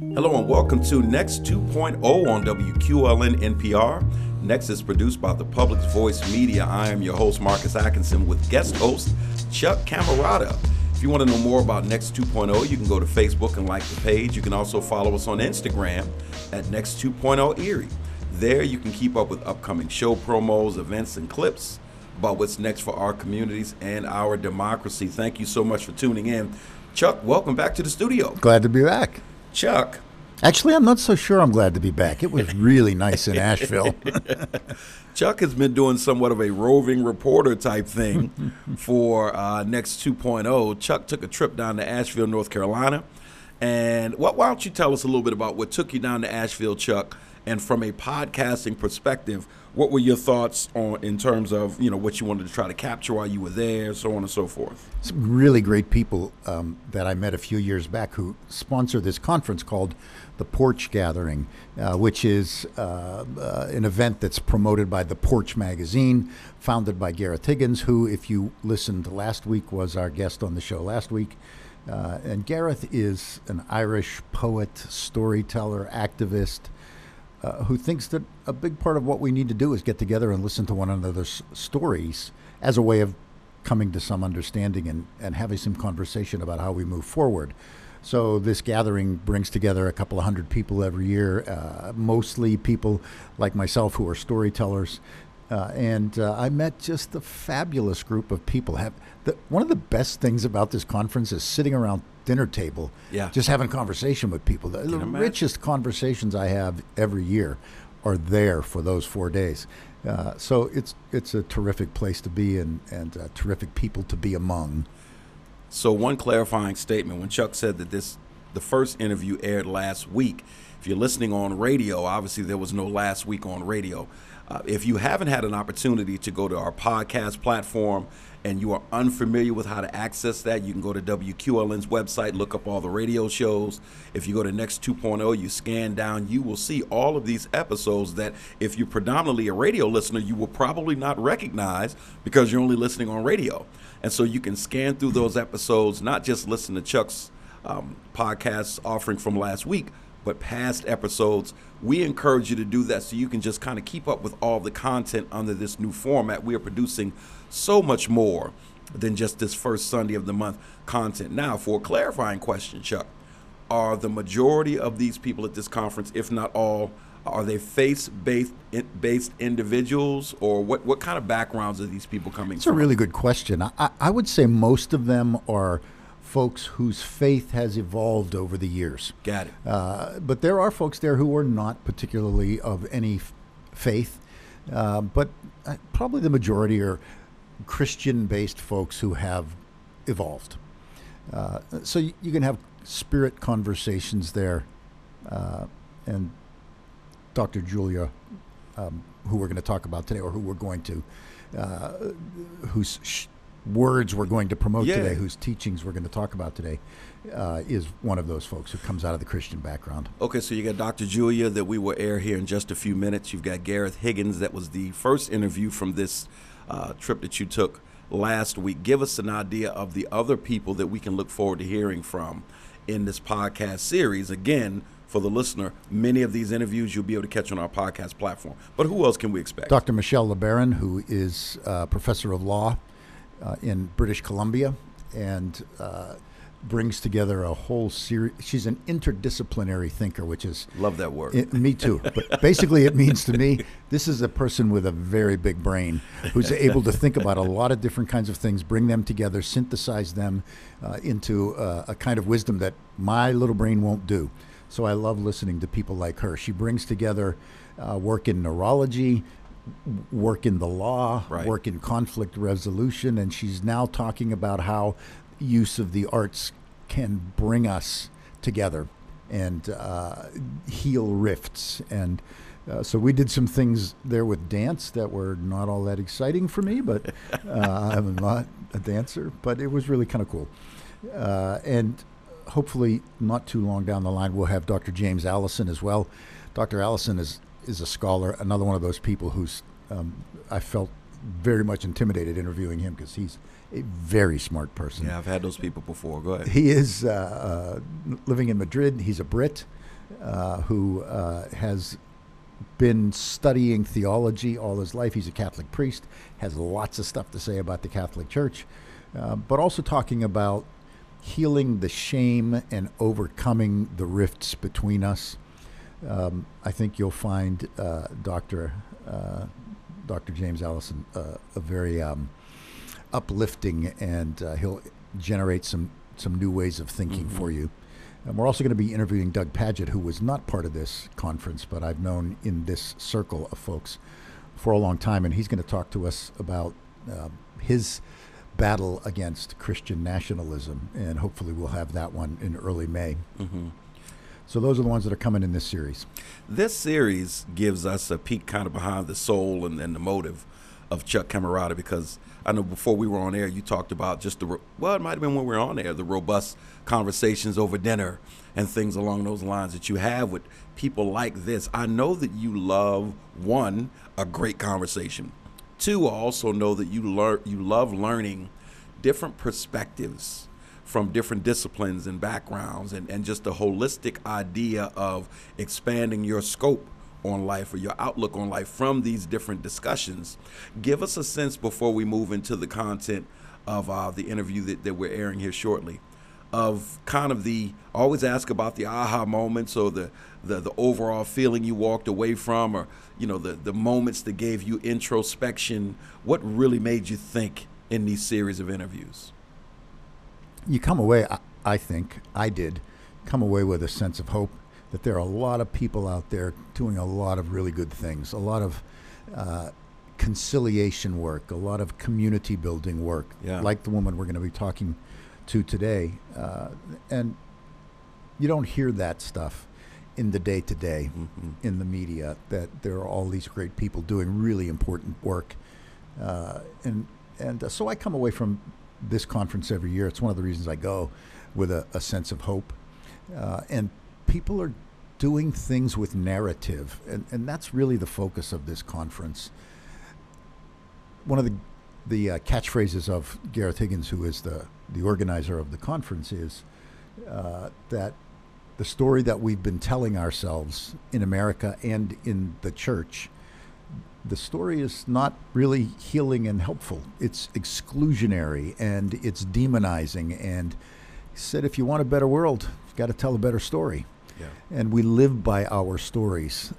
Hello and welcome to Next 2.0 on WQLN NPR. Next is produced by the Public Voice Media. I am your host, Marcus Atkinson, with guest host Chuck Camarada. If you want to know more about Next 2.0, you can go to Facebook and like the page. You can also follow us on Instagram at Next 2.0 Erie. There you can keep up with upcoming show promos, events, and clips about what's next for our communities and our democracy. Thank you so much for tuning in. Chuck, welcome back to the studio. Glad to be back. Chuck. Actually, I'm not so sure I'm glad to be back. It was really nice in Asheville. Chuck has been doing somewhat of a roving reporter type thing for Next 2.0. Chuck took a trip down to Asheville, North Carolina. And why don't you tell us a little bit about what took you down to Asheville, Chuck? And from a podcasting perspective, what were your thoughts on in terms of what you wanted to try to capture while you were there, so on and so forth? Some really great people that I met a few years back who sponsor this conference called the Porch Gathering, which is an event that's promoted by The Porch Magazine, founded by Gareth Higgins, who, if you listened last week, was our guest on the show last week. And Gareth is an Irish poet, storyteller, activist, who thinks that a big part of what we need to do is get together and listen to one another's stories as a way of coming to some understanding and having some conversation about how we move forward. So this gathering brings together a couple of hundred people every year, mostly people like myself who are storytellers. And I met just a fabulous group of people. One of the best things about this conference is sitting around dinner table, just having conversation with people. The richest conversations I have every year are there for those 4 days. So it's a terrific place to be and terrific people to be among. So one clarifying statement, when Chuck said that the first interview aired last week, if you're listening on radio, obviously there was no last week on radio. If you haven't had an opportunity to go to our podcast platform and you are unfamiliar with how to access that, you can go to WQLN's website, look up all the radio shows. If you go to Next 2.0, you scan down, you will see all of these episodes that if you're predominantly a radio listener, you will probably not recognize because you're only listening on radio. And so you can scan through those episodes, not just listen to Chuck's podcast offering from last week, but past episodes. We encourage you to do that so you can just kind of keep up with all the content under this new format. We are producing so much more than just this first Sunday of the month content. Now, for a clarifying question, Chuck, are the majority of these people at this conference, if not all, are they faith-based individuals, or what kind of backgrounds are these people coming from? It's a really good question. I would say most of them are folks whose faith has evolved over the years. Got it. But there are folks there who are not particularly of any faith, but probably the majority are Christian-based folks who have evolved. So you can have spirit conversations there, and Dr. Julia, who we're going to talk about today, or who we're going to, whose words we're going to promote today, whose teachings we're going to talk about today, is one of those folks who comes out of the Christian background. Okay, so you got Dr. Julia that we will air here in just a few minutes. You've got Gareth Higgins, that was the first interview from this trip that you took last week. Give us an idea of the other people that we can look forward to hearing from in this podcast series. Again, for the listener, many of these interviews you'll be able to catch on our podcast platform. But who else can we expect? Dr. Michelle LeBaron, who is professor of law in British Columbia, and brings together a whole series. She's an interdisciplinary thinker, which is... Love that word. Me too. But basically it means to me, this is a person with a very big brain who's able to think about a lot of different kinds of things, bring them together, synthesize them into a kind of wisdom that my little brain won't do. So I love listening to people like her. She brings together work in neurology, work in the law, work in conflict resolution, and she's now talking about how use of the arts can bring us together and heal rifts. And so we did some things there with dance that were not all that exciting for me, but I'm not a dancer, but it was really kind of cool. And hopefully not too long down the line, we'll have Dr. James Allison as well. Dr. Allison is a scholar, another one of those people who's I felt very much intimidated interviewing him because he's a very smart person. Yeah, I've had those people before. Go ahead. He is living in Madrid. He's a Brit. who has been studying theology all his life. He's a Catholic priest, has lots of stuff to say about the Catholic Church, but also talking about healing the shame and overcoming the rifts between us. I think you'll find Dr. James Allison a very uplifting, and he'll generate some new ways of thinking for you. And we're also going to be interviewing Doug Pagitt, who was not part of this conference, but I've known in this circle of folks for a long time, and he's going to talk to us about his battle against Christian nationalism, and hopefully we'll have that one in early May. So those are the ones that are coming in this series. This series gives us a peek kind of behind the soul and the motive of Chuck Camarota, because I know before we were on air, you talked about just it might have been when we were on air, the robust conversations over dinner and things along those lines that you have with people like this. I know that you love, one, a great conversation. Two, I also know that you love learning different perspectives from different disciplines and backgrounds, and just a holistic idea of expanding your scope on life or your outlook on life from these different discussions. Give us a sense before we move into the content of the interview that we're airing here shortly, of kind of I always ask about the aha moments, or the overall feeling you walked away from, or the moments that gave you introspection. What really made you think in these series of interviews? You come away, I think, I did, come away with a sense of hope that there are a lot of people out there doing a lot of really good things, a lot of conciliation work, a lot of community building work, like the woman we're going to be talking to today. And you don't hear that stuff in the day-to-day, in the media, that there are all these great people doing really important work. So I come away from this conference every year. It's one of the reasons I go, with a sense of hope. And people are doing things with narrative, and that's really the focus of this conference. One of the catchphrases of Gareth Higgins, who is the organizer of the conference, is that the story that we've been telling ourselves in America and in the church, the story is not really healing and helpful. It's exclusionary and it's demonizing. And he said, if you want a better world, you've got to tell a better story. Yeah. And we live by our stories,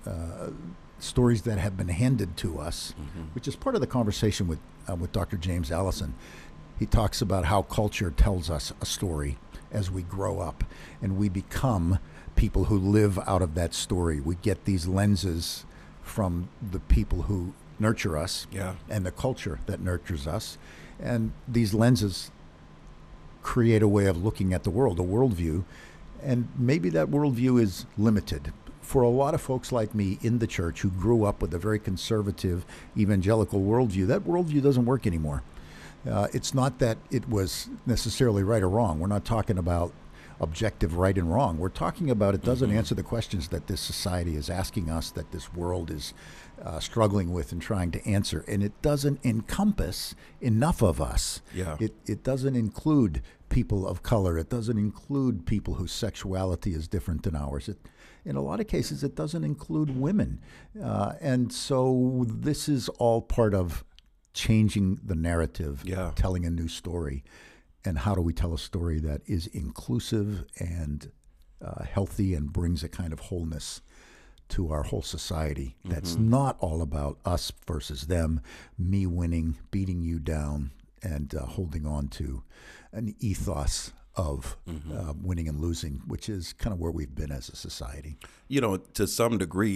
stories that have been handed to us, which is part of the conversation with Dr. James Allison. He talks about how culture tells us a story as we grow up, and we become people who live out of that story. We get these lenses from the people who nurture us, and the culture that nurtures us. And these lenses create a way of looking at the world, a worldview. And maybe that worldview is limited. For a lot of folks like me in the church who grew up with a very conservative evangelical worldview, that worldview doesn't work anymore. It's not that it was necessarily right or wrong. We're not talking about objective right and wrong. We're talking about it doesn't answer the questions that this society is asking us, that this world is struggling with and trying to answer. And it doesn't encompass enough of us. Yeah. It doesn't include people of color. It doesn't include people whose sexuality is different than ours. In a lot of cases, it doesn't include women. And so this is all part of changing the narrative, telling a new story. And how do we tell a story that is inclusive and healthy and brings a kind of wholeness to our whole society that's not all about us versus them, me winning, beating you down, and holding on to an ethos of winning and losing, which is kind of where we've been as a society. To some degree,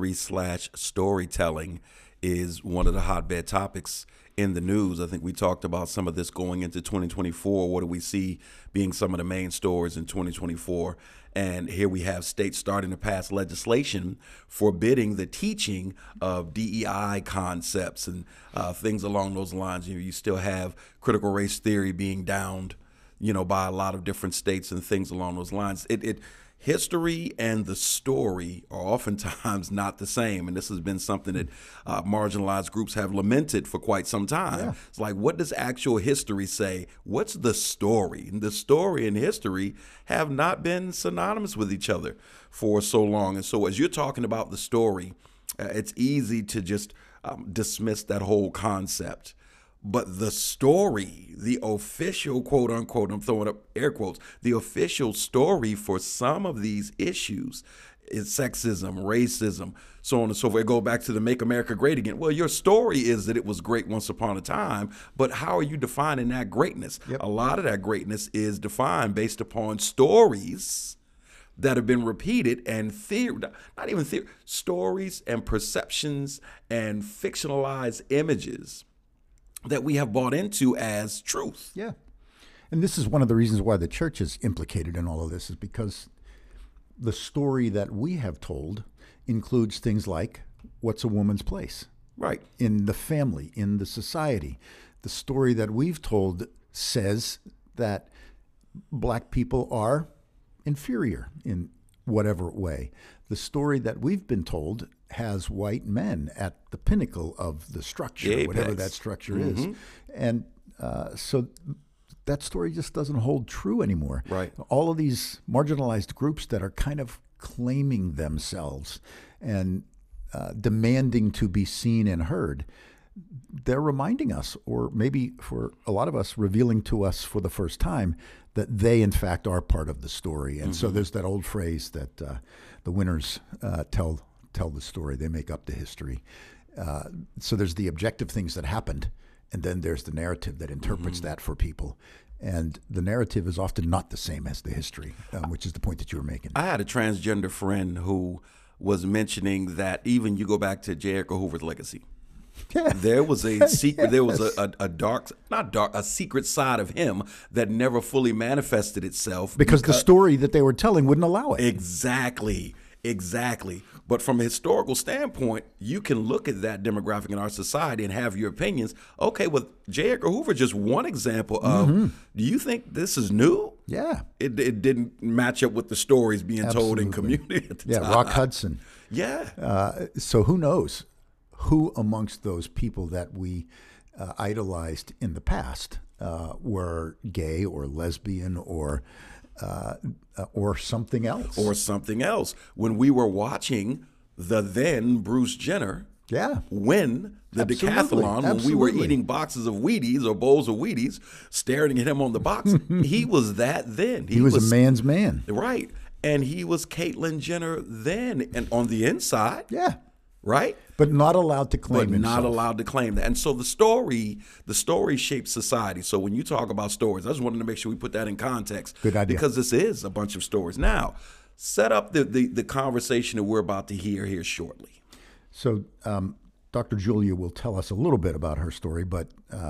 history/storytelling is one of the hotbed topics in the news. I think we talked about some of this going into 2024. What do we see being some of the main stories in 2024? And here we have states starting to pass legislation forbidding the teaching of DEI concepts and things along those lines. You still have critical race theory being downed, by a lot of different states and things along those lines. history and the story are oftentimes not the same. And this has been something that marginalized groups have lamented for quite some time. Yeah. It's like, what does actual history say? What's the story? And the story and history have not been synonymous with each other for so long. And so as you're talking about the story, it's easy to just dismiss that whole concept. But the story, the official, quote unquote, I'm throwing up air quotes, the official story for some of these issues is sexism, racism, so on and so forth. Go back to the Make America Great Again. Well, your story is that it was great once upon a time, but how are you defining that greatness? Yep. A lot of that greatness is defined based upon stories that have been repeated and stories and perceptions and fictionalized images that we have bought into as truth. Yeah. And this is one of the reasons why the church is implicated in all of this, is because the story that we have told includes things like, what's a woman's place? Right. In the family, in the society. The story that we've told says that black people are inferior in whatever way. The story that we've been told has white men at the pinnacle of the structure, whatever that structure is. And so that story just doesn't hold true anymore. Right. All of these marginalized groups that are kind of claiming themselves and demanding to be seen and heard, they're reminding us, or maybe for a lot of us, revealing to us for the first time, that they, in fact, are part of the story. And so there's that old phrase that the winners tell the story. They make up the history. So there's the objective things that happened, and then there's the narrative that interprets that for people. And the narrative is often not the same as the history, which is the point that you were making. I had a transgender friend who was mentioning that even you go back to J. Edgar Hoover's legacy. Yeah. There was a secret. There was a secret side of him that never fully manifested itself because the story that they were telling wouldn't allow it. Exactly. But from a historical standpoint, you can look at that demographic in our society and have your opinions. Okay, well, J. Edgar Hoover, just one example of, do you think this is new? Yeah. It didn't match up with the stories being told in community at the time. Rock Hudson. Yeah. So who knows who amongst those people that we idolized in the past were gay or lesbian or something else. Or something else. When we were watching the then Bruce Jenner win the decathlon, when we were eating boxes of Wheaties or bowls of Wheaties, staring at him on the box, he was that then. He was a man's man. Right. And he was Caitlyn Jenner then. And on the inside. Yeah. Right? But not allowed to claim himself. Not allowed to claim that. And so the story shapes society. So when you talk about stories, I just wanted to make sure we put that in context. Good idea. Because this is a bunch of stories. Now, set up the conversation that we're about to hear here shortly. So Dr. Julia will tell us a little bit about her story, but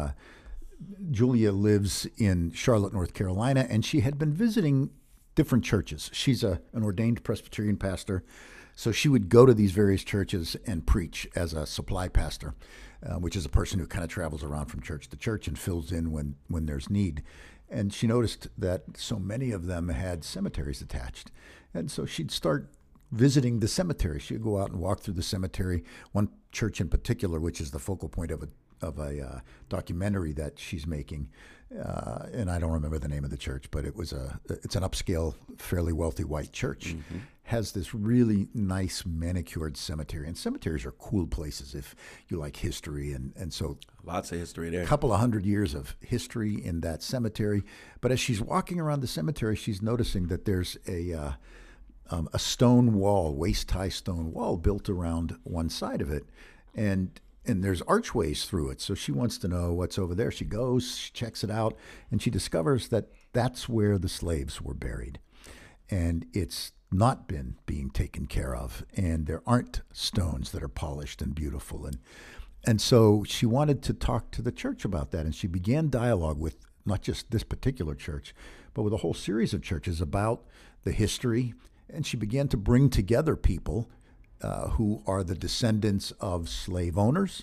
Julia lives in Charlotte, North Carolina, and she had been visiting different churches. She's an ordained Presbyterian pastor. So she would go to these various churches and preach as a supply pastor, which is a person who kind of travels around from church to church and fills in when there's need. And she noticed that so many of them had cemeteries attached. And so she'd start visiting the cemetery. She'd go out and walk through the cemetery. One church in particular, which is the focal point of a documentary that she's making, and I don't remember the name of the church, but it's an upscale, fairly wealthy white church. Has this really nice manicured cemetery, and cemeteries are cool places if you like history, and so lots of history there. A couple of 100 years of history in that cemetery. But as she's walking around the cemetery, she's noticing that there's a stone wall, waist-high stone wall built around one side of it, and there's archways through it. So she wants to know what's over there. She goes, she checks it out, and she discovers that that's where the slaves were buried. And it's not been being taken care of, and there aren't stones that are polished and beautiful. And so she wanted to talk to the church about that, and she began dialogue with not just this particular church, but with a whole series of churches about the history. And she began to bring together people who are the descendants of slave owners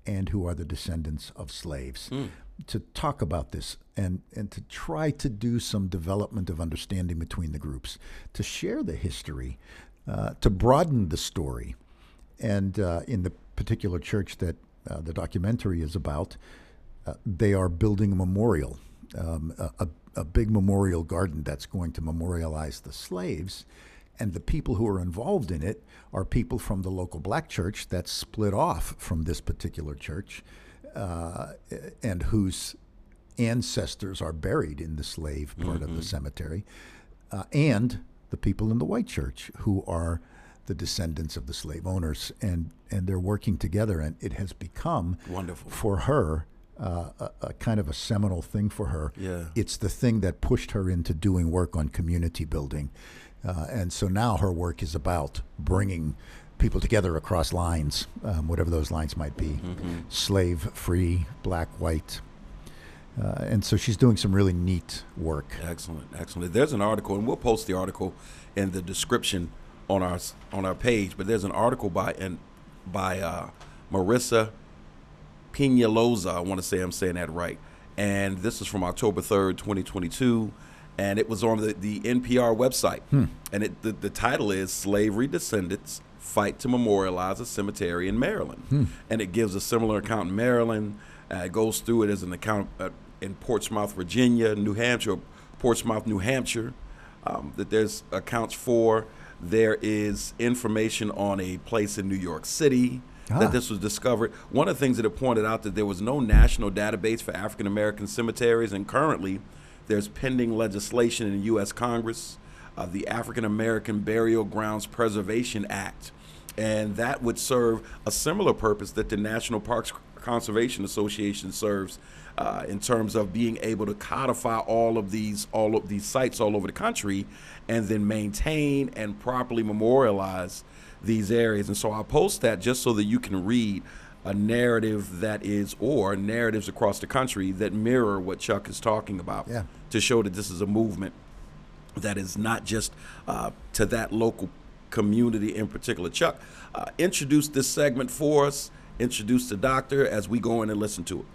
and who are the descendants of slaves, to talk about this and to try to do some development of understanding between the groups, to share the history, to broaden the story. And in the particular church that the documentary is about, they are building a memorial, a big memorial garden that's going to memorialize the slaves. And the people who are involved in it are people from the local black church that's split off from this particular church, and whose ancestors are buried in the slave part of the cemetery, and the people in the white church who are the descendants of the slave owners. And they're working together, and it has become, wonderful for her, a kind of a seminal thing for her. Yeah. It's the thing that pushed her into doing work on community building. And so now her work is about bringing people together across lines, whatever those lines might be, slave, free, black, white. And so she's doing some really neat work. Excellent. There's an article, and we'll post the article in the description on our page, but there's an article by Marissa Peñalosa. I want to say I'm saying that right. And this is from October 3rd, 2022. And it was on the NPR website. And the title is Slavery Descendants Fight to Memorialize a Cemetery in Maryland. And it gives a similar account in Maryland. It goes through it as an account in Portsmouth, Virginia, New Hampshire, Portsmouth, New Hampshire, that there's accounts for. There is information on a place in New York City that this was discovered. One of the things that it pointed out that there was no national database for African American cemeteries, and currently there's pending legislation in the U.S. Congress, the African American Burial Grounds Preservation Act, and that would serve a similar purpose that the National Parks Conservation Association serves, in terms of being able to codify all of these sites all over the country, and then maintain and properly memorialize these areas. And so I'll post that just so that you can read a narrative or narratives across the country that mirror what Chuck is talking about, to show that this is a movement that is not just to that local community in particular. Chuck, introduce this segment for us, introduce the doctor as we go in and listen to it.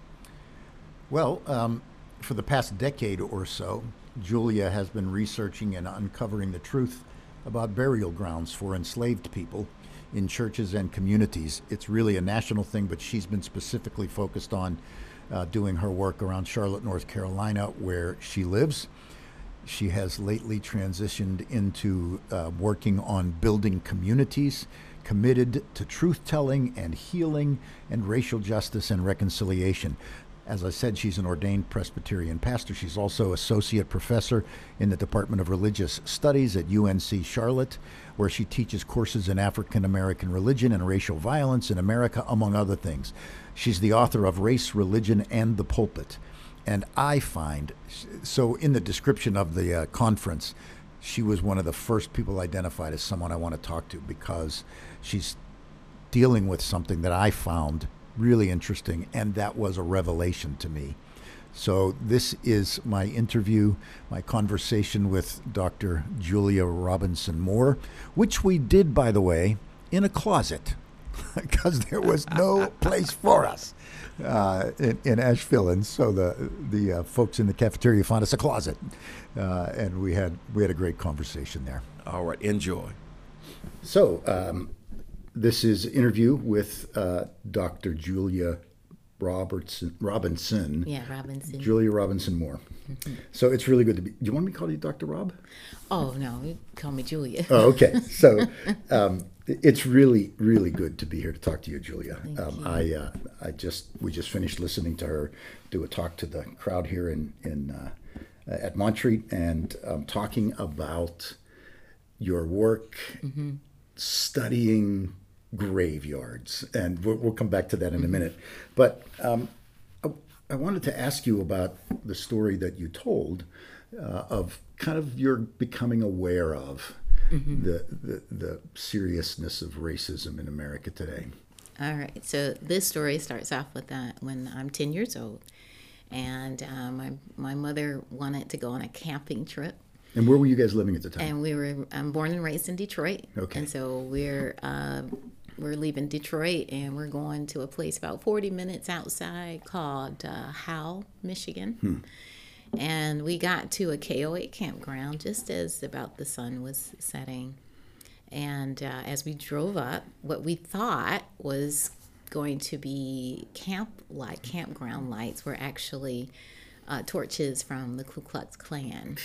Well, for the past decade or so, Julia has been researching and uncovering the truth about burial grounds for enslaved people in churches and communities. It's really a national thing, but she's been specifically focused on doing her work around Charlotte, North Carolina, where she lives. She has lately transitioned into working on building communities committed to truth-telling and healing and racial justice and reconciliation. As I said, she's an ordained Presbyterian pastor. She's also associate professor in the Department of Religious Studies at UNC Charlotte, where she teaches courses in African American religion and racial violence in America, among other things. She's the author of Race, Religion, and the Pulpit. And I find, so in the description of the conference, she was one of the first people identified as someone I want to talk to, because she's dealing with something that I found really interesting, and that was a revelation to me. So this is my interview, my conversation with Dr. Julia Robinson Moore, which we did, by the way, in a closet, because there was no place for us in Asheville, and so the folks in the cafeteria found us a closet, and we had a great conversation there. All right, enjoy. So this is an interview with Dr. Julia Robinson. Yeah, Robinson. Julia Robinson Moore. Mm-hmm. So it's really good to be. Do you want me to call you Dr. Rob? Oh, no, you call me Julia. Oh, okay. So it's really, really good to be here to talk to you, Julia. Thank you. We just finished listening to her do a talk to the crowd here at Montreat, and talking about your work studying graveyards, and we'll come back to that in a minute. But I wanted to ask you about the story that you told of kind of your becoming aware of the seriousness of racism in America today. All right. So this story starts off with when I'm 10 years old, and my mother wanted to go on a camping trip. And where were you guys living at the time? And I'm born and raised in Detroit. Okay. And so we're we're leaving Detroit and we're going to a place about 40 minutes outside called Howell, Michigan. And we got to a KOA campground just as about the sun was setting. And as we drove up, what we thought was going to be campground lights were actually torches from the Ku Klux Klan.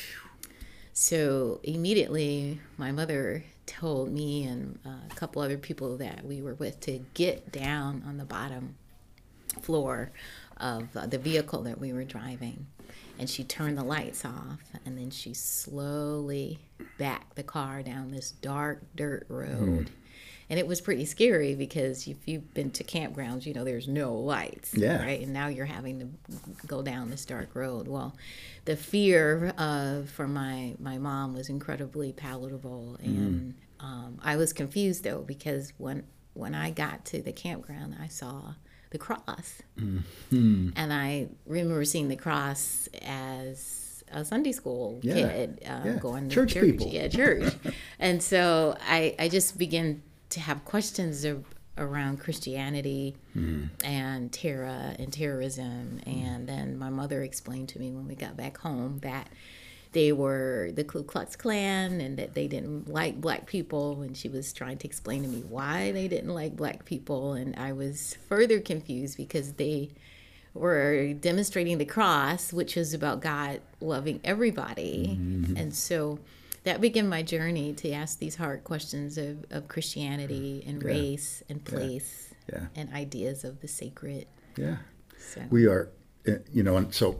So immediately my mother told me and a couple other people that we were with to get down on the bottom floor of the vehicle that we were driving. And she turned the lights off, and then she slowly backed the car down this dark dirt road. And it was pretty scary because if you've been to campgrounds, you know there's no lights, right? And now you're having to go down this dark road. Well, the fear for my mom was incredibly palatable, and I was confused though because when I got to the campground, I saw the cross. And I remember seeing the cross as a Sunday school kid going to church. People. Yeah, church. And so I just began to have questions around Christianity and terrorism. And then my mother explained to me when we got back home that they were the Ku Klux Klan and that they didn't like black people, and she was trying to explain to me why they didn't like black people, and I was further confused because they were demonstrating the cross, which was about God loving everybody. And so that began my journey to ask these hard questions of Christianity and race and place and ideas of the sacred. So. We are, and so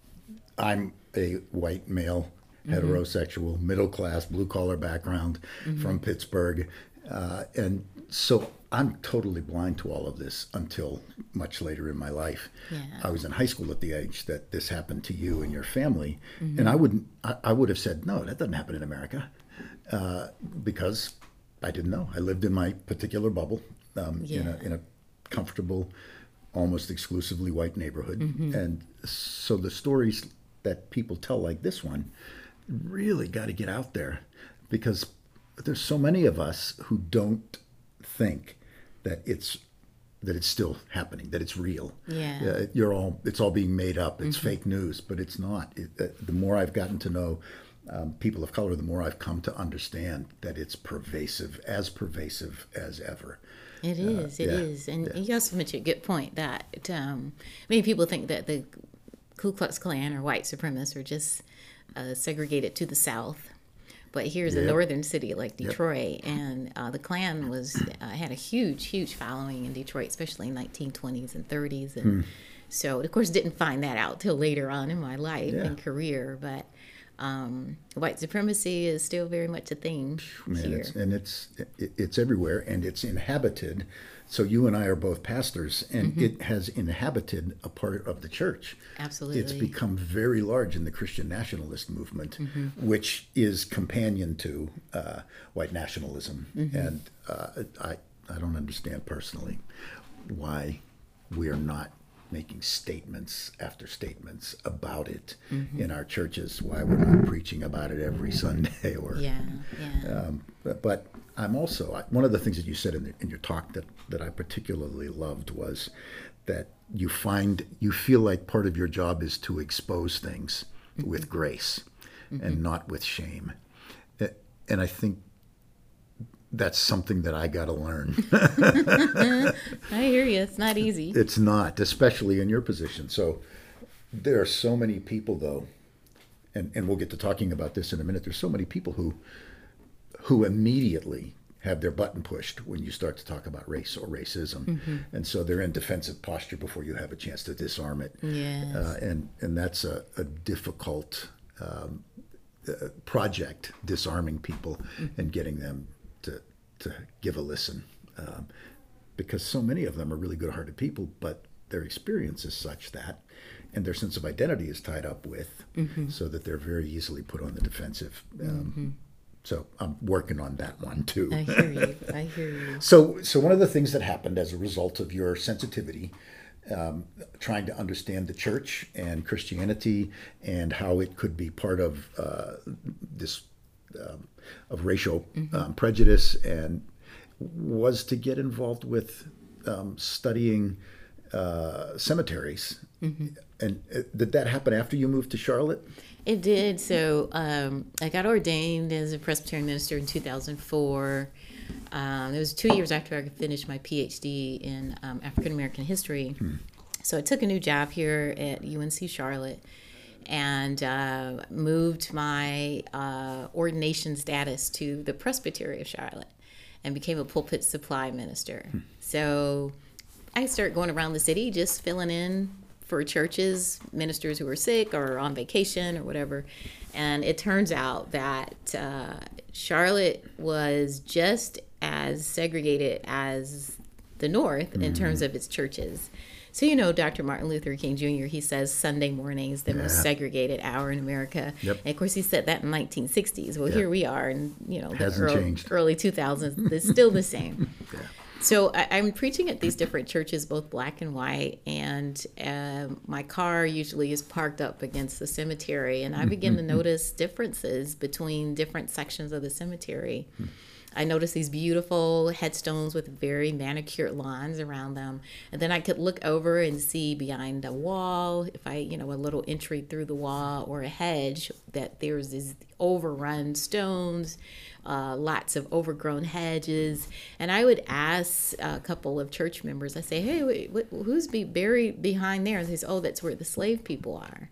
I'm a white male, heterosexual, middle class, blue collar background from Pittsburgh. And so I'm totally blind to all of this until much later in my life. I was in high school at the age that this happened to you and your family. And I would have said, no, that doesn't happen in America, because I didn't know. I lived in my particular bubble, in a comfortable, almost exclusively white neighborhood. And so the stories that people tell like this one really got to get out there, because there's so many of us who don't think that it's still happening, that it's real. It's all being made up. It's fake news, but it's not. The more I've gotten to know people of color, the more I've come to understand that it's pervasive as ever. It is. And you also mentioned a good point that many people think that the Ku Klux Klan or white supremacists are just segregated to the South. But here's a northern city like Detroit, and the Klan had a huge following in Detroit, especially in 1920s and 30s. And so, of course, didn't find that out till later on in my life and career. But white supremacy is still very much a thing here. It's everywhere, and it's inhabited. So you and I are both pastors, and it has inhabited a part of the church. Absolutely. It's become very large in the Christian nationalist movement, which is companion to white nationalism. And I don't understand personally why we are not making statements after statements about it in our churches, why we're not preaching about it every Sunday. But I'm also, one of the things that you said in your talk that I particularly loved was that you feel like part of your job is to expose things with grace and not with shame. And I think that's something that I got to learn. I hear you. It's not easy. It's not, especially in your position. So there are so many people, though, and we'll get to talking about this in a minute. There's so many people who immediately have their button pushed when you start to talk about race or racism. And so they're in defensive posture before you have a chance to disarm it. And that's a difficult project, disarming people and getting them to give a listen, because so many of them are really good-hearted people, but their experience is such that, and their sense of identity is tied up with, so that they're very easily put on the defensive. So I'm working on that one too. I hear you. So one of the things that happened as a result of your sensitivity, trying to understand the church and Christianity and how it could be part of this of racial prejudice, and was to get involved with studying cemeteries. And did that happen after you moved to Charlotte? It did. So I got ordained as a Presbyterian minister in 2004. It was 2 years after I finished my PhD in African American history. So I took a new job here at UNC Charlotte and moved my ordination status to the Presbytery of Charlotte and became a pulpit supply minister. So I started going around the city just filling in for churches, ministers who were sick or on vacation or whatever. And it turns out that Charlotte was just as segregated as the North in terms of its churches. So, you know, Dr. Martin Luther King Jr., he says Sunday morning is the most segregated hour in America. Yep. And of course, he said that in the 1960s. Well, here we are in, you know, the early 2000s. It's still the same. So I'm preaching at these different churches, both black and white, and my car usually is parked up against the cemetery, and I begin to notice differences between different sections of the cemetery. I noticed these beautiful headstones with very manicured lawns around them, and then I could look over and see behind a wall, if I, you know, a little entry through the wall or a hedge, that there's these overrun stones, lots of overgrown hedges. And I would ask a couple of church members, I say, hey, who's buried behind there? And they say, oh, that's where the slave people are.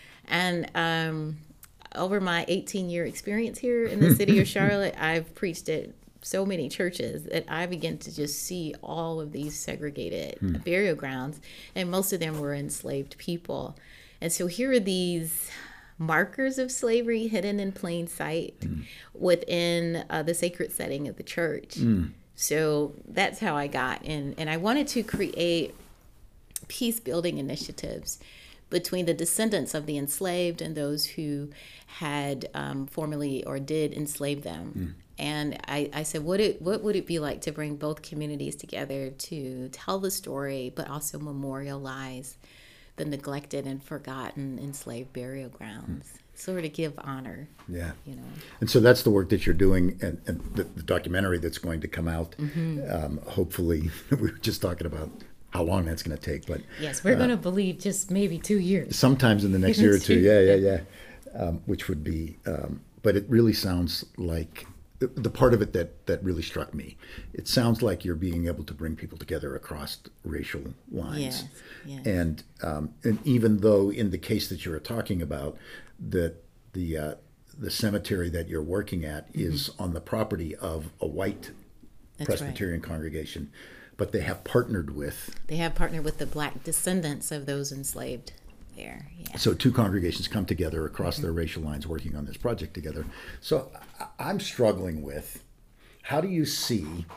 And over my 18-year experience here in the city of Charlotte, I've preached at so many churches that I began to just see all of these segregated burial grounds, and most of them were enslaved people. And so here are these markers of slavery hidden in plain sight within the sacred setting of the church. So that's how I got in. And I wanted to create peace-building initiatives between the descendants of the enslaved and those who had formerly or did enslave them. And I said, what would it be like to bring both communities together to tell the story, but also memorialize the neglected and forgotten enslaved burial grounds, sort of give honor. Yeah. You know. And so that's the work that you're doing, and the documentary that's going to come out. Hopefully, we were just talking about how long that's going to take, but yes, we're going to believe just maybe 2 years. Sometimes in the next year or two. Yeah. Which would be, but it really sounds like the part of it that really struck me. It sounds like you're being able to bring people together across racial lines. Yes. And even though in the case that you're talking about, that the cemetery that you're working at is on the property of a white Presbyterian congregation, but they have partnered with the black descendants of those enslaved there. Yeah. So two congregations come together across their racial lines working on this project together. So I'm struggling with, how do you see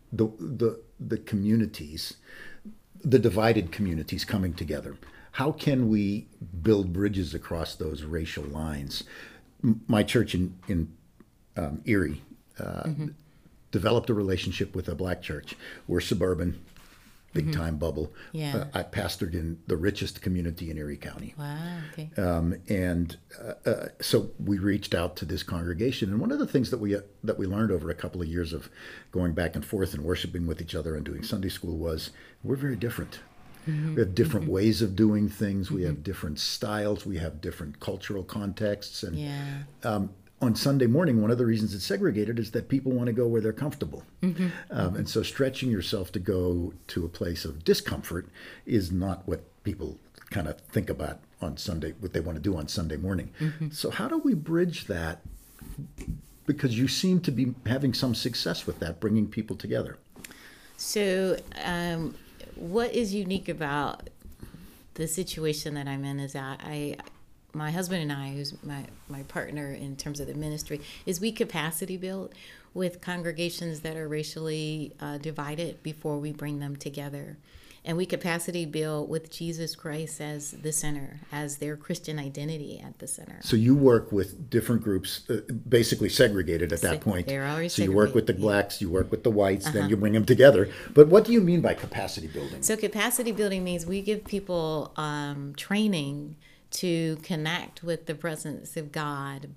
the communities, the divided communities coming together? How can we build bridges across those racial lines? My church in Erie developed a relationship with a black church. We're suburban, big time bubble. Yeah. I pastored in the richest community in Erie County. Wow. Okay. So we reached out to this congregation, and one of the things that we learned over a couple of years of going back and forth and worshiping with each other and doing Sunday school was, we're very different. We have different ways of doing things. We have different styles. We have different cultural contexts. And on Sunday morning, one of the reasons it's segregated is that people want to go where they're comfortable. And so stretching yourself to go to a place of discomfort is not what people kind of think about on Sunday, what they want to do on Sunday morning. So how do we bridge that? Because you seem to be having some success with that, bringing people together. So what is unique about the situation that I'm in is that my husband and I, who's my partner in terms of the ministry, is we capacity build with congregations that are racially divided before we bring them together. And we capacity build with Jesus Christ as the center, as their Christian identity at the center. So you work with different groups, basically segregated at that point. They're already so you work with the blacks, you work with the whites, then you bring them together. Yeah. But what do you mean by capacity building? So capacity building means we give people training to connect with the presence of God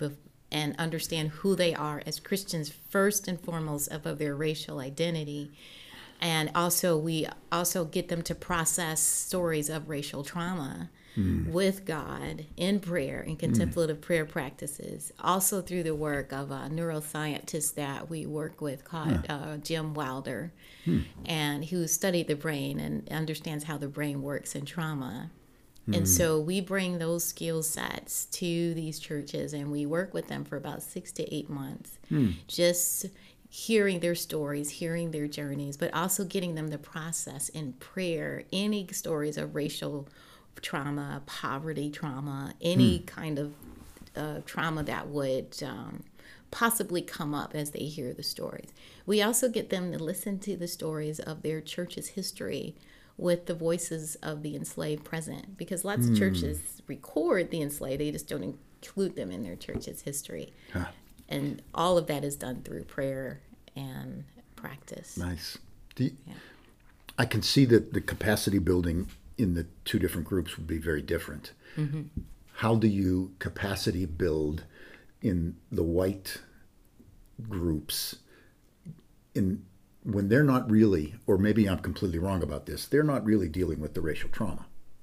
and understand who they are as Christians first and foremost above their racial identity. And also we also get them to process stories of racial trauma with God in prayer, in contemplative prayer practices, also through the work of a neuroscientist that we work with called Jim Wilder, and who studied the brain and understands how the brain works in trauma. And so we bring those skill sets to these churches, and we work with them for about 6 to 8 months, just hearing their stories, hearing their journeys, but also getting them to process in prayer any stories of racial trauma, poverty trauma, any kind of trauma that would possibly come up as they hear the stories. We also get them to listen to the stories of their church's history with the voices of the enslaved present, because lots of churches record the enslaved, they just don't include them in their church's history. And all of that is done through prayer and practice. Nice. I can see that the capacity building in the two different groups would be very different. How do you capacity build in the white groups when they're not really, or maybe I'm completely wrong about this, they're not really dealing with the racial trauma?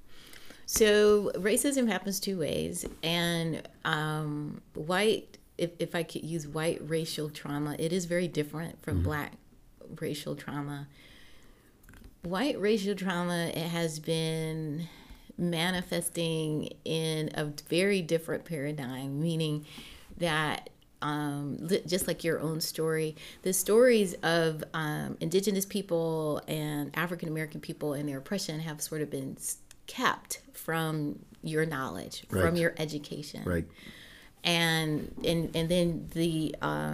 So racism happens two ways, and white, if I could use white racial trauma, it is very different from black racial trauma. White racial trauma, it has been manifesting in a very different paradigm, meaning that just like your own story, the stories of indigenous people and African American people and their oppression have sort of been kept from your knowledge, from your education. Right. And then the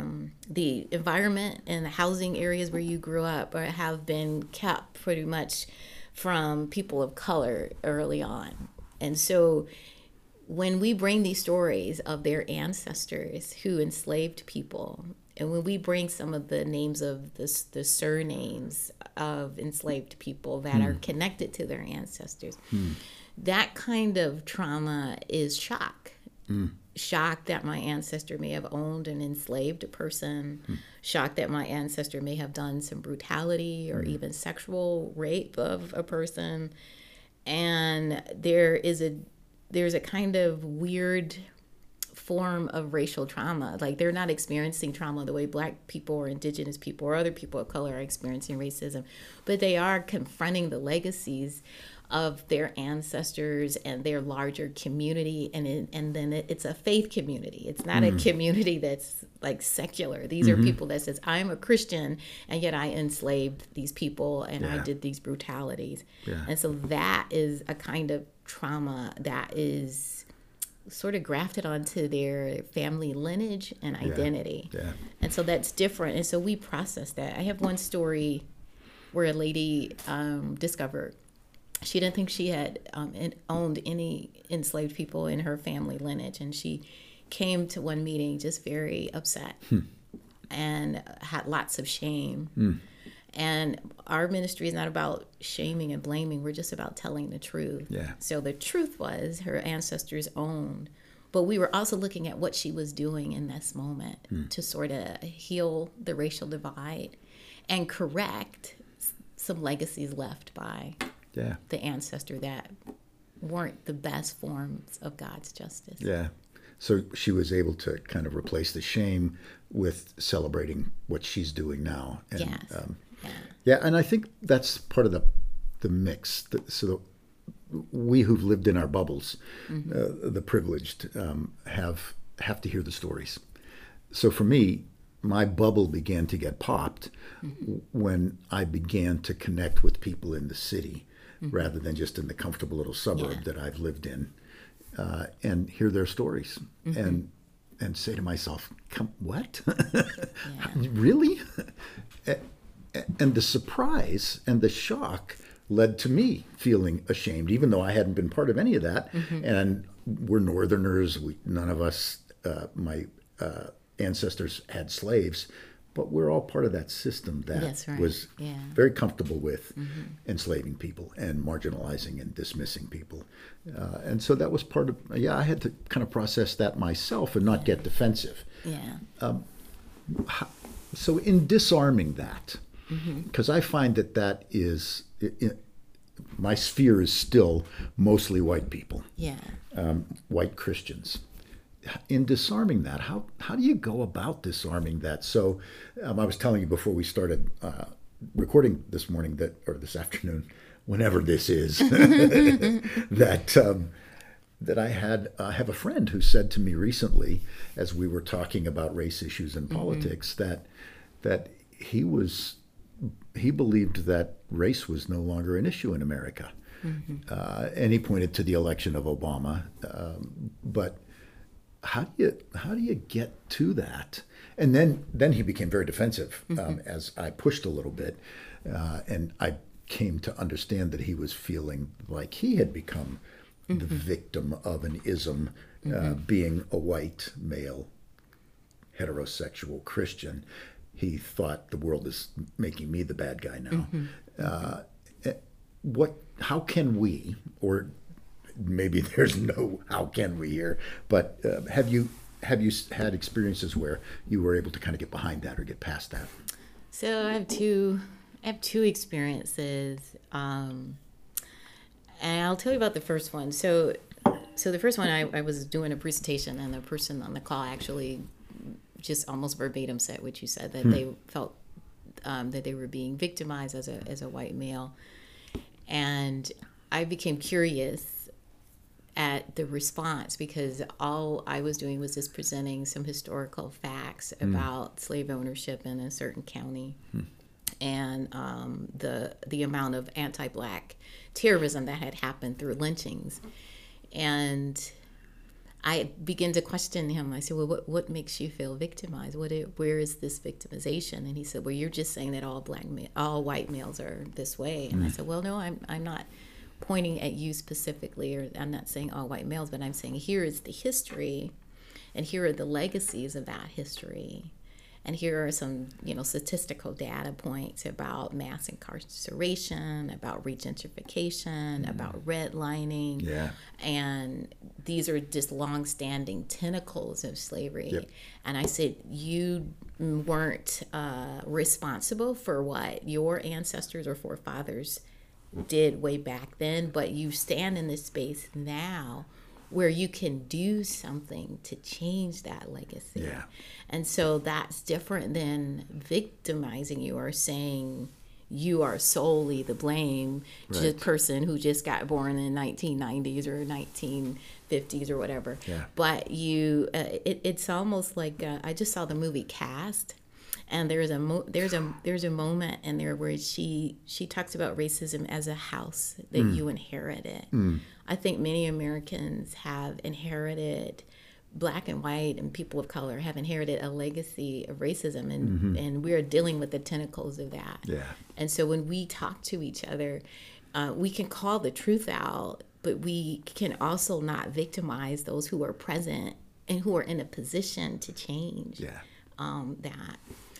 environment and the housing areas where you grew up have been kept pretty much from people of color early on. And so when we bring these stories of their ancestors who enslaved people, and when we bring some of the names of the surnames of enslaved people that are connected to their ancestors, that kind of trauma is shock. Shock that my ancestor may have owned and enslaved a person, shock that my ancestor may have done some brutality or even sexual rape of a person. And there's a kind of weird form of racial trauma. Like, they're not experiencing trauma the way black people or indigenous people or other people of color are experiencing racism, but they are confronting the legacies of their ancestors and their larger community, and then it's a faith community. It's not a community that's like secular. These are people that says, I'm a Christian, and yet I enslaved these people and I did these brutalities. And so that is a kind of trauma that is sort of grafted onto their family lineage and identity. And so that's different. And so we process that. I have one story where a lady discovered she didn't think she had owned any enslaved people in her family lineage. And she came to one meeting just very upset and had lots of shame. And our ministry is not about shaming and blaming. We're just about telling the truth. So the truth was her ancestors owned. But we were also looking at what she was doing in this moment to sort of heal the racial divide and correct some legacies left by the ancestor that weren't the best forms of God's justice. So she was able to kind of replace the shame with celebrating what she's doing now. And, and I think that's part of the mix. So we who've lived in our bubbles, the privileged, have to hear the stories. So for me, my bubble began to get popped when I began to connect with people in the city rather than just in the comfortable little suburb that I've lived in, and hear their stories and say to myself, what? Really? And the surprise and the shock led to me feeling ashamed, even though I hadn't been part of any of that. And we're Northerners. None of us, my ancestors had slaves, but we're all part of that system that That's right. was Yeah. very comfortable with enslaving people and marginalizing and dismissing people. And so that was part of, I had to kind of process that myself and not get defensive. Yeah. So in disarming that, because I find that is, my sphere is still mostly white people, Yeah. white Christians. In disarming that, how do you go about disarming that? So I was telling you before we started recording this morning or this afternoon, whenever this is, that I have a friend who said to me recently, as we were talking about race issues and politics, that he believed that race was no longer an issue in America, and he pointed to the election of Obama, but how do you get to that? And then he became very defensive as I pushed a little bit, and I came to understand that he was feeling like he had become the victim of an ism, being a white male heterosexual Christian. He thought the world is making me the bad guy now. How can we, or maybe there's no how can we here, but have you had experiences where you were able to kind of get behind that or get past that? So I have two experiences, and I'll tell you about the first one. So the first one, I was doing a presentation, and the person on the call actually just almost verbatim said what you said, that they felt that they were being victimized as a white male, and I became curious at the response, because all I was doing was just presenting some historical facts about slave ownership in a certain county, and the amount of anti-Black terrorism that had happened through lynchings. And I began to question him. I said, well, what makes you feel victimized? Where is this victimization? And he said, well, you're just saying that all white males are this way. And I said, well, no, I'm not pointing at you specifically, or I'm not saying all white males, but I'm saying here is the history, and here are the legacies of that history, and here are some statistical data points about mass incarceration, about regentrification, about redlining, and these are just long-standing tentacles of slavery. And I said, you weren't responsible for what your ancestors or forefathers did way back then, but you stand in this space now where you can do something to change that legacy. And so that's different than victimizing you or saying you are solely the blame, just person who just got born in the 1990s or 1950s or whatever. But it's almost like I just saw the movie Cast. And there's a moment in there where she talks about racism as a house that you inherited. I think many Americans have inherited, Black and white and people of color have inherited a legacy of racism, and we're dealing with the tentacles of that. And so when we talk to each other, we can call the truth out, but we can also not victimize those who are present and who are in a position to change that.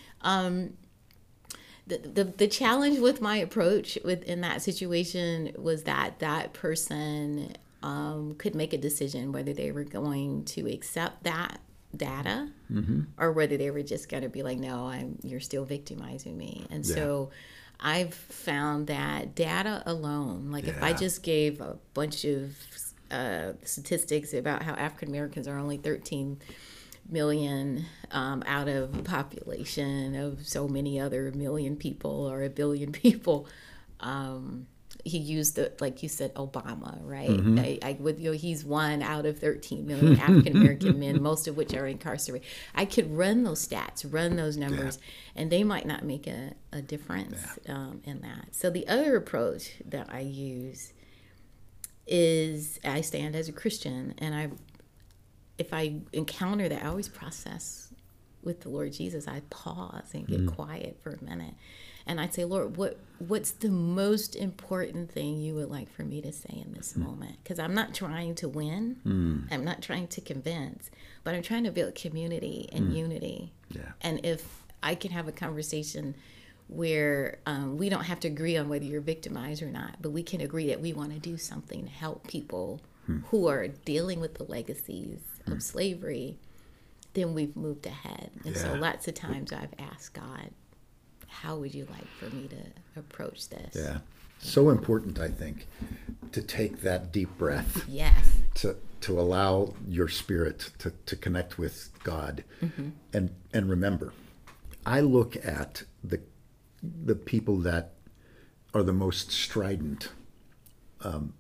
The challenge with my approach in that situation was that person could make a decision whether they were going to accept that data or whether they were just going to be like, no, you're still victimizing me. And so I've found that data alone, like if I just gave a bunch of statistics about how African Americans are only 13 million out of a population of so many other million people or a billion people. He used like you said, Obama, right? He's 1 out of 13 million African American men, most of which are incarcerated. I could run those stats, run those numbers, and they might not make a difference in that. So the other approach that I use is I stand as a Christian, and if I encounter that, I always process with the Lord Jesus. I pause and get quiet for a minute. And I say, Lord, what's the most important thing you would like for me to say in this moment? Because I'm not trying to win. I'm not trying to convince, but I'm trying to build community and unity. And if I can have a conversation where we don't have to agree on whether you're victimized or not, but we can agree that we want to do something to help people who are dealing with the legacies of slavery. Then we've moved ahead. And so lots of times I've asked God, how would you like for me to approach this? Yeah. So important, I think, to take that deep breath. Yes. To allow your spirit to connect with God. And remember, I look at the people that are the most strident on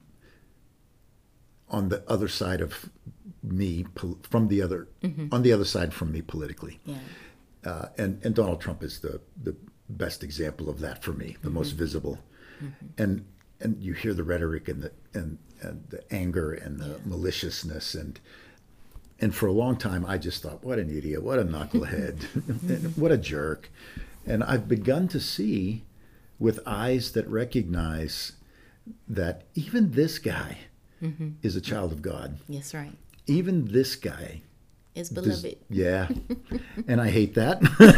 the other side of me, on the other side from me politically. Yeah. And Donald Trump is the best example of that for me, the most visible. And you hear the rhetoric and the anger and the maliciousness and for a long time I just thought, what an idiot, what a knucklehead, what a jerk. And I've begun to see with eyes that recognize that even this guy is a child of God. Yes, right. Even this guy Is beloved. Yeah. And I hate that.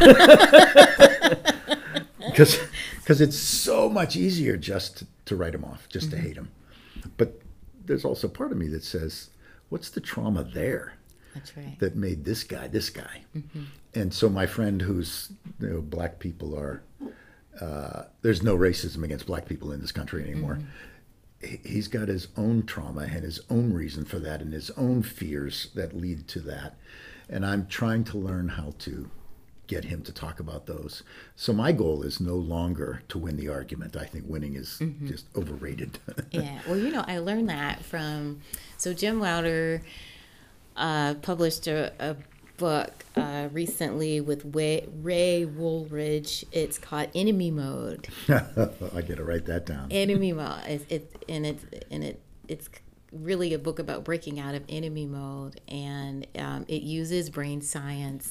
Because it's so much easier just to write him off, just to hate him. But there's also part of me that says, what's the trauma there? That's right. That made this guy this guy. And so my friend who's, black people are, there's no racism against black people in this country anymore. He's got his own trauma and his own reason for that and his own fears that lead to that. And I'm trying to learn how to get him to talk about those. So my goal is no longer to win the argument. I think winning is just overrated. Yeah. Well, I learned that so Jim Wilder published a book recently with Ray Woolridge. It's called Enemy Mode. I got to write that down. Enemy Mode. It's really a book about breaking out of enemy mode, and it uses brain science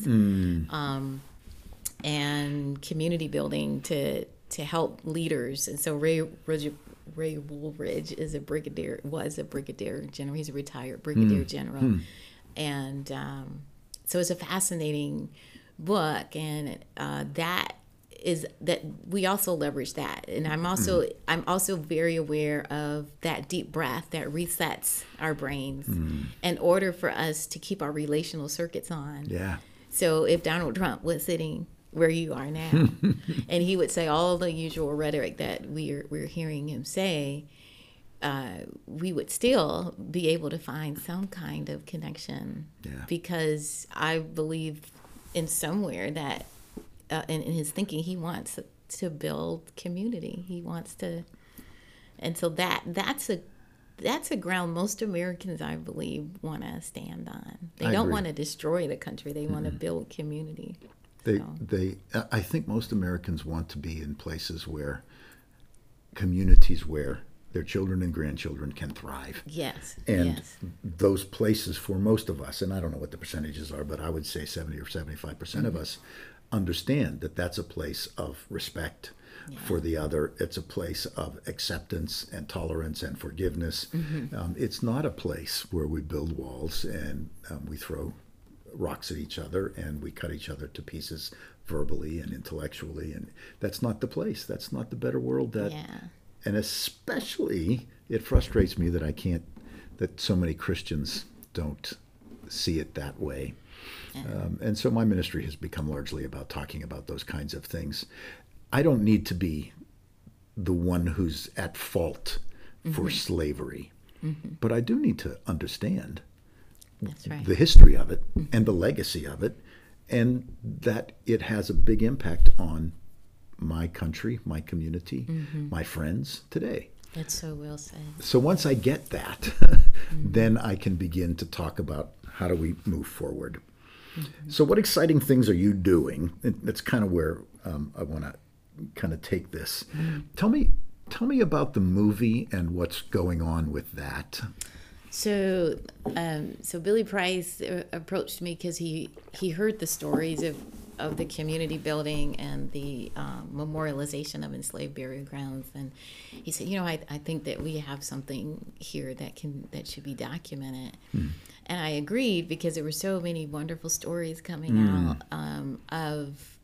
and community building to help leaders. And so Ray Woolridge was a brigadier general. He's a retired brigadier general, and so it's a fascinating book, and that we also leverage that. And I'm also very aware of that deep breath that resets our brains in order for us to keep our relational circuits on. Yeah. So if Donald Trump was sitting where you are now and he would say all the usual rhetoric that we're hearing him say, we would still be able to find some kind of connection. Yeah. Because I believe in somewhere that in his thinking, he wants to build community. He wants to, and so that's a ground most Americans, I believe, want to stand on. They don't want to destroy the country. They want to build community. I think most Americans want to be in places communities where their children and grandchildren can thrive. Yes. And those places for most of us, and I don't know what the percentages are, but I would say 70 or 75% of us understand that that's a place of respect for the other. It's a place of acceptance and tolerance and forgiveness. It's not a place where we build walls and we throw rocks at each other and we cut each other to pieces verbally and intellectually. And that's not the place. That's not the better world and especially it frustrates me that so many Christians don't see it that way. And so my ministry has become largely about talking about those kinds of things. I don't need to be the one who's at fault for slavery, but I do need to understand the history of it and the legacy of it, and that it has a big impact on my country, my community, my friends today. That's so well said. So once I get that, then I can begin to talk about how do we move forward. So what exciting things are you doing? That's kind of where I want to kind of take this. Tell me about the movie and what's going on with that. So Billy Price approached me because he heard the stories of the community building and the memorialization of enslaved burial grounds, and he said, I think that we have something here that should be documented. And I agreed because there were so many wonderful stories coming out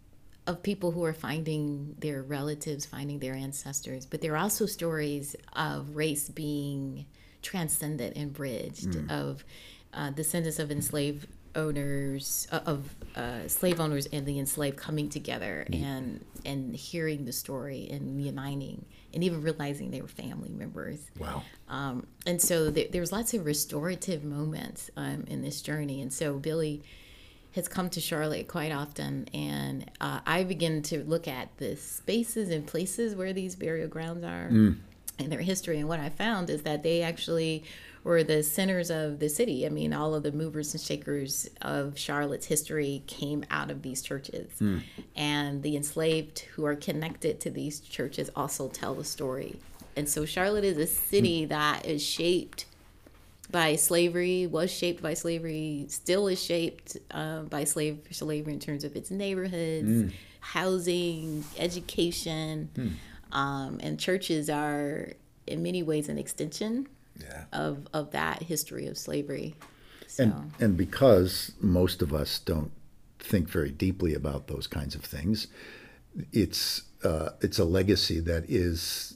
of people who are finding their relatives, finding their ancestors, but there are also stories of race being transcended and bridged, of descendants of enslaved owners, slave owners and the enslaved coming together and hearing the story and uniting and even realizing they were family members. Wow. And so there's lots of restorative moments in this journey. And so Billy has come to Charlotte quite often, and I begin to look at the spaces and places where these burial grounds are and their history. And what I found is that they actually were the centers of the city. I mean, all of the movers and shakers of Charlotte's history came out of these churches. And the enslaved who are connected to these churches also tell the story. And so Charlotte is a city that is shaped by slavery, was shaped by slavery, still is shaped by slavery in terms of its neighborhoods, housing, education, and churches are in many ways an extension of that history of slavery. So. And because most of us don't think very deeply about those kinds of things, it's a legacy that is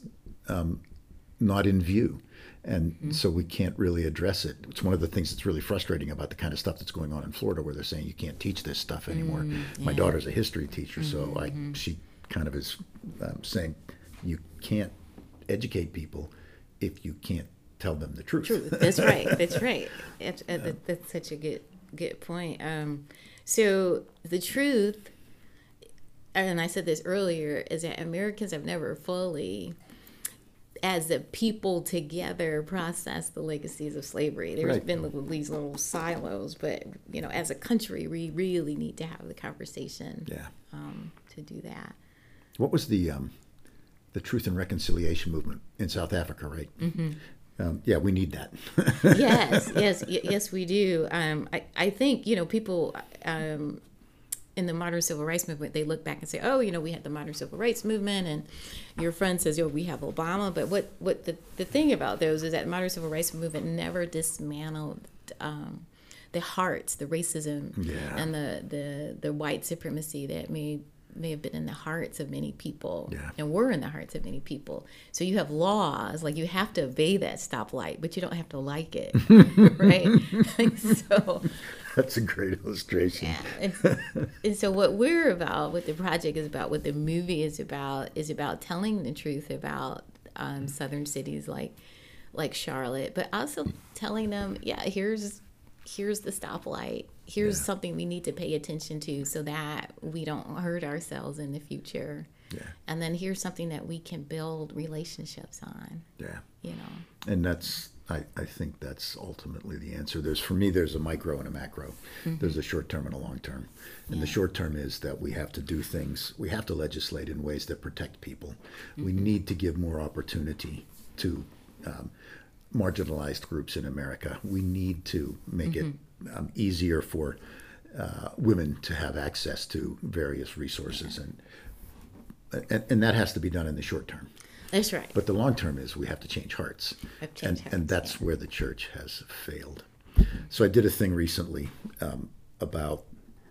not in view. And so we can't really address it. It's one of the things that's really frustrating about the kind of stuff that's going on in Florida, where they're saying you can't teach this stuff anymore. My daughter's a history teacher, so she kind of is saying you can't educate people if you can't tell them the truth. That's right. That's right. That's such a good point. So the truth, and I said this earlier, is that Americans have never fully, as a people together, process the legacies of slavery. There's been these little silos, but as a country, we really need to have the conversation to do that. What was the Truth and Reconciliation movement in South Africa, right? We need that. Yes, we do. I think people in the modern civil rights movement, they look back and say, oh, we had the modern civil rights movement, and your friend says, we have Obama. But what the thing about those is that the modern civil rights movement never dismantled the hearts, the racism, and the white supremacy that may have been in the hearts of many people and were in the hearts of many people. So you have laws, like you have to obey that stoplight, but you don't have to like it, right? So that's a great illustration. And so what we're about, what the project is about, what the movie is about telling the truth about southern cities like Charlotte, but also telling them, here's the stoplight. Here's something we need to pay attention to so that we don't hurt ourselves in the future. And then here's something that we can build relationships on. And that's, I think that's ultimately the answer. There's a micro and a macro. There's a short term and a long term. And the short term is that we have to do things, we have to legislate in ways that protect people. We need to give more opportunity to marginalized groups in America. We need to make it easier for women to have access to various resources, and that has to be done in the short term. That's right. But the long term is we have to change hearts, and that's where the church has failed. So I did a thing recently about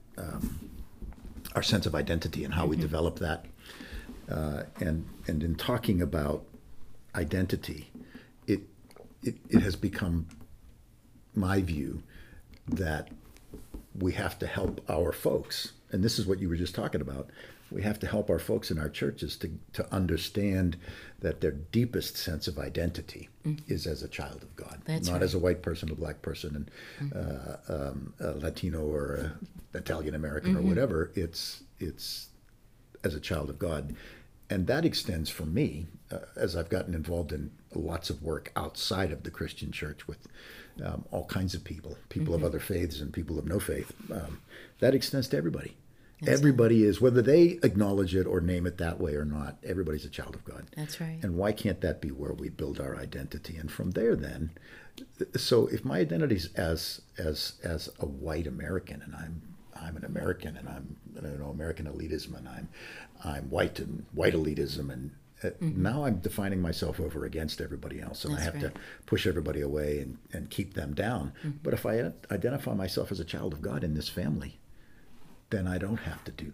our sense of identity and how we develop that, and in talking about identity, it has become my view that we have to help our folks, and this is what you were just talking about. We have to help our folks in our churches to understand that their deepest sense of identity is as a child of God, not as a white person, a black person, and a Latino or a Italian American or whatever. It's as a child of God. And that extends for me, as I've gotten involved in lots of work outside of the Christian church with all kinds of people of other faiths and people of no faith. That extends to everybody. Everybody is, whether they acknowledge it or name it that way or not, everybody's a child of God. That's right. And why can't that be where we build our identity? And from there then, so if my identity is as a white American, and I'm an American, and I'm American elitism, and I'm white and white elitism, and now I'm defining myself over against everybody else, and I have to push everybody away and keep them down. But if I identify myself as a child of God in this family, then I don't have to do that.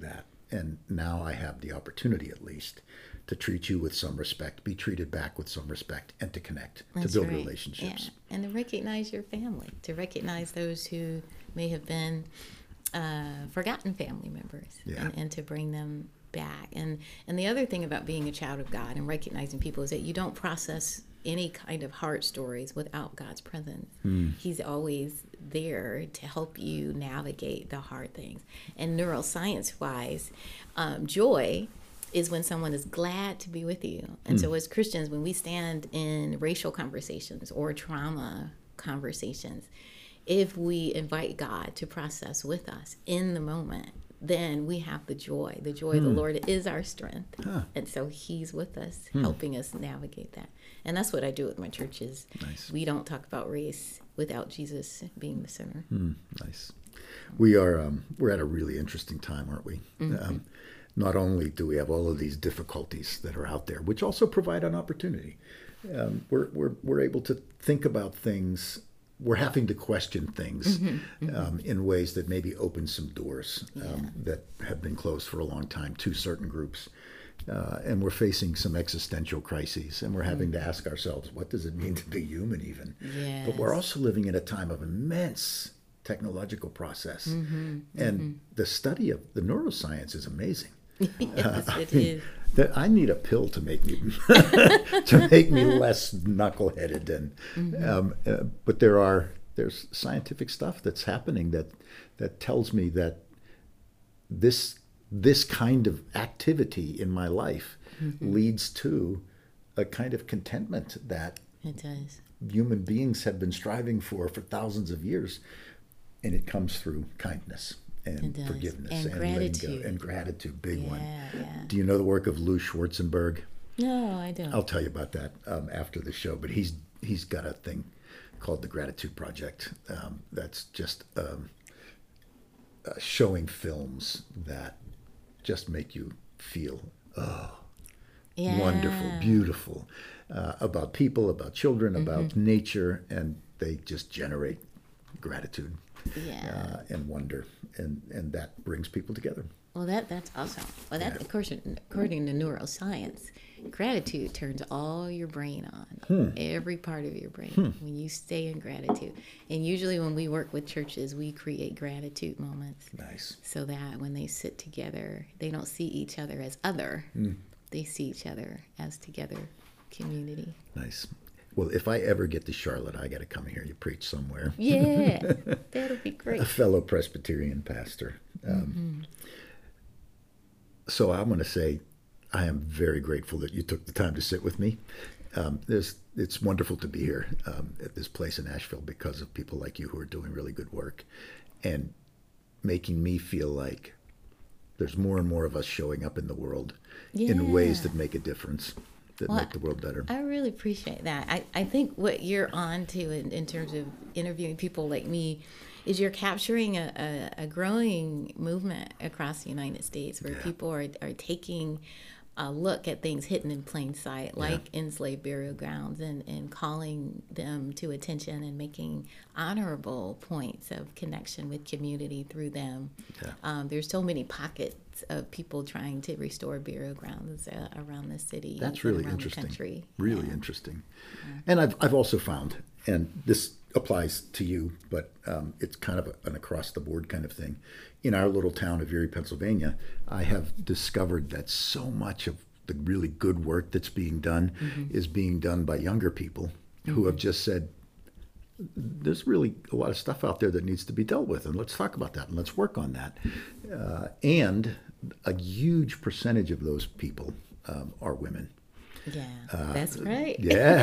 and now I have the opportunity, at least, to treat you with some respect, be treated back with some respect, and to connect, That's to build right. relationships. Yeah. And to recognize your family, to recognize those who may have been forgotten family members, Yeah. and to bring them back. And the other thing about being a child of God and recognizing people is that you don't process any kind of hard stories without God's presence. He's always there to help you navigate the hard things. And neuroscience wise, joy is when someone is glad to be with you. And so as Christians, when we stand in racial conversations or trauma conversations, if we invite God to process with us in the moment, then we have the joy. The joy of the Lord is our strength. And so he's with us, helping us navigate that. And that's what I do with my churches. Nice. We don't talk about race without Jesus being the center. Nice. We're at a really interesting time, aren't we? Not only do we have all of these difficulties that are out there, which also provide an opportunity, we're able to think about things. We're having to question things in ways that maybe open some doors that have been closed for a long time to certain groups. And we're facing some existential crises, and we're having to ask ourselves, what does it mean to be human even? Yes. But we're also living in a time of immense technological process. And the study of the neuroscience is amazing. Yes, it is. That I need a pill to make me to make me less knuckleheaded, and but there's scientific stuff that's happening that tells me that this kind of activity in my life leads to a kind of contentment that It does. human beings have been striving for thousands of years, and it comes through kindness and It does. forgiveness And letting gratitude. go, and gratitude, big one. Yeah. Do you know the work of Lou Schwarzenberg? No, I don't. I'll tell you about that after the show. But he's got a thing called the Gratitude Project that's just showing films that just make you feel wonderful, beautiful, about people, about children, about nature, and they just generate gratitude and wonder, and that brings people together. Well, that's awesome. Well, that, of course, according to neuroscience, gratitude turns all your brain on, every part of your brain, when you stay in gratitude. And usually when we work with churches, we create gratitude moments. Nice. So that when they sit together, they don't see each other as other. They see each other as together community. Nice. Well, if I ever get to Charlotte, I got to come here. You preach somewhere. Yeah, that'll be great. A fellow Presbyterian pastor. So I'm going to say I am very grateful that you took the time to sit with me. It's wonderful to be here at this place in Asheville because of people like you who are doing really good work and making me feel like there's more and more of us showing up in the world in ways that make a difference, that make the world better. I really appreciate that. I think what you're on to in terms of interviewing people like me is you're capturing a growing movement across the United States where people are taking a look at things hidden in plain sight, like enslaved burial grounds, and calling them to attention and making honorable points of connection with community through them. There's so many pockets of people trying to restore burial grounds around the city. That's and really around interesting. The country. Really interesting. And I've also found, and this applies to you, but it's kind of an across-the-board kind of thing. In our little town of Erie, Pennsylvania, I have discovered that so much of the really good work that's being done is being done by younger people who have just said, there's really a lot of stuff out there that needs to be dealt with, and let's talk about that, and let's work on that. And a huge percentage of those people are women. Yeah, that's right.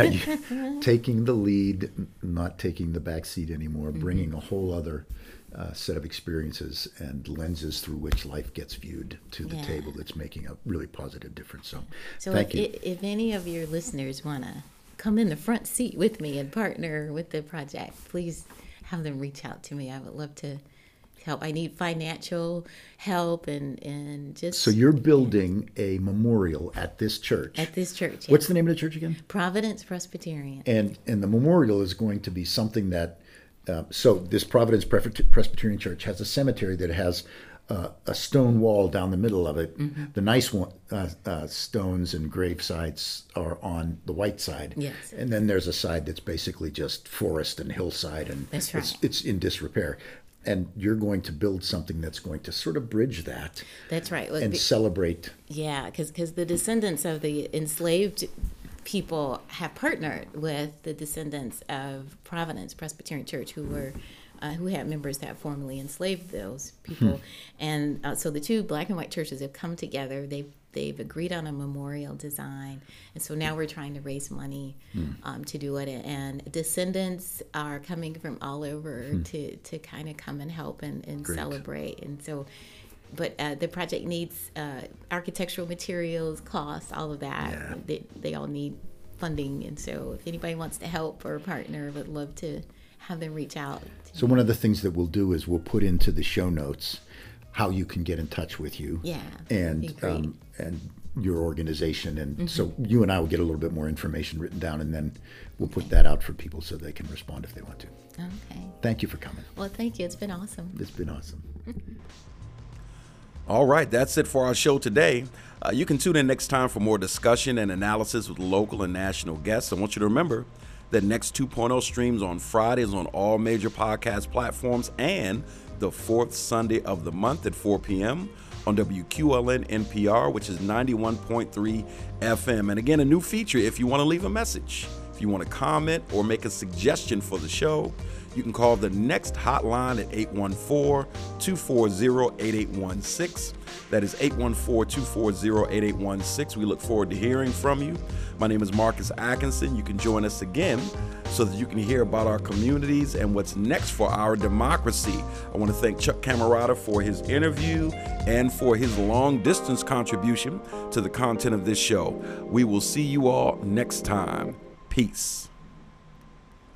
Taking the lead, not taking the back seat anymore, bringing a whole other set of experiences and lenses through which life gets viewed to the table that's making a really positive difference. So thank you. If any of your listeners want to come in the front seat with me and partner with the project, please have them reach out to me. I would love to help. I need financial help and just... So you're building a memorial at this church. At this church, yes. What's the name of the church again? Providence Presbyterian. And the memorial is going to be something that... so this Providence Presbyterian Church has a cemetery that has a stone wall down the middle of it. Mm-hmm. The nice one, stones and grave sites are on the white side. Yes. And then there's a side that's basically just forest and hillside, and that's right. it's in disrepair. And you're going to build something that's going to sort of bridge that. That's right. And celebrate. Yeah, because the descendants of the enslaved people have partnered with the descendants of Providence Presbyterian Church, who had members that formerly enslaved those people. And so the two black and white churches have come together. They've agreed on a memorial design, and so now we're trying to raise money to do it. And descendants are coming from all over to kind of come and help and celebrate. And so, but the project needs architectural materials, costs, all of that. Yeah. They all need funding, and so if anybody wants to help or partner, would love to have them reach out. So one of the things that we'll do is we'll put into the show notes how you can get in touch with you. Yeah. And your organization. And so you and I will get a little bit more information written down, and then we'll put that out for people so they can respond if they want to. Okay. Thank you for coming. Well, thank you. It's been awesome. It's been awesome. All right, that's it for our show today. You can tune in next time for more discussion and analysis with local and national guests. I want you to remember that Next 2.0 streams on Fridays on all major podcast platforms and the fourth Sunday of the month at 4 p.m. on WQLN NPR, which is 91.3 FM. And again, a new feature if you want to leave a message. If you want to comment or make a suggestion for the show, you can call the Next hotline at 814-240-8816. That is 814-240-8816. We look forward to hearing from you. My name is Marcus Atkinson. You can join us again so that you can hear about our communities and what's next for our democracy. I want to thank Chuck Camerata for his interview and for his long-distance contribution to the content of this show. We will see you all next time. Peace.